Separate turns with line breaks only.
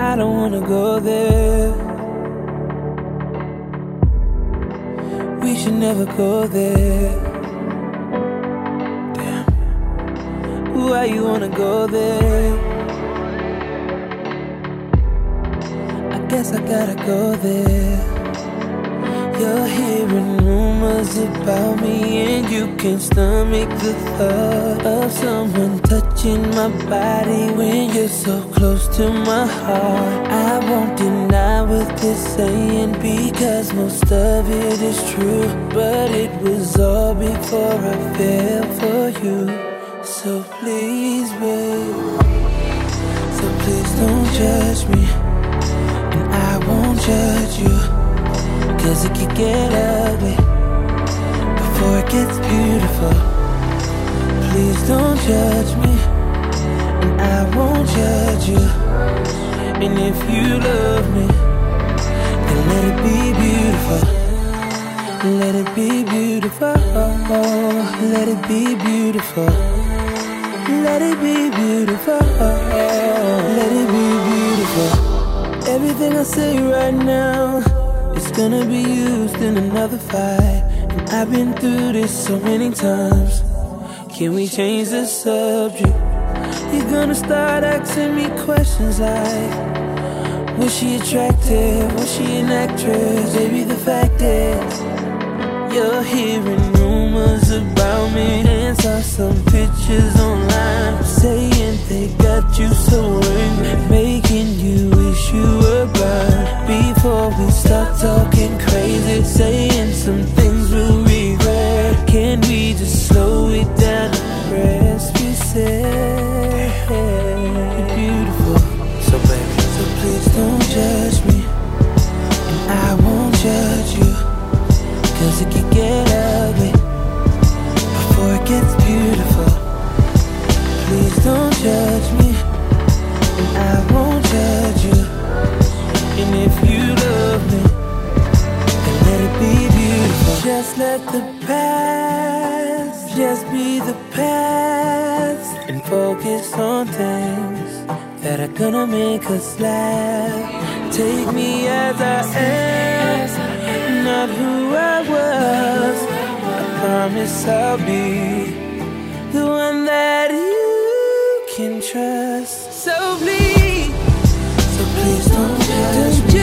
I don't wanna go there. We should never go there. Damn. Why you wanna go there? I guess I gotta go there. You're hearing rumors about me, and you can't stomach the thought of someone touching my body when you're so close to my heart. I won't deny what they're saying, because most of it is true, but it was all before I fell for you. So please, babe, so please don't judge me, and I won't judge you, 'cause it could get ugly before it gets beautiful. Please don't judge me, and I won't judge you. And if you love me, then let it be beautiful. Let it be beautiful. Let it be beautiful. Let it be beautiful. Let it be beautiful. Everything I say right now, it's gonna be used in another fight. And I've been through this so many times. Can we change the subject? You're gonna start asking me questions like, was she attractive? Was she an actress? Baby, the fact is, you're hearing rumors about me, and saw some pictures online saying they got you so angry, making you wish you were blind. Before we start talking crazy, saying some things we'll regret, can we just slow it down and rest? We said you're beautiful, so baby, so please don't judge me, and I won't judge you, 'cause it can get ugly before it gets beautiful. Please don't judge me, and I won't judge you. And if you love me, then let it be beautiful. Just let the past just be the past, and focus on things that are gonna make us laugh. Take me as I am, not who I was. I promise I'll be the one that you can trust. So please don't judge me.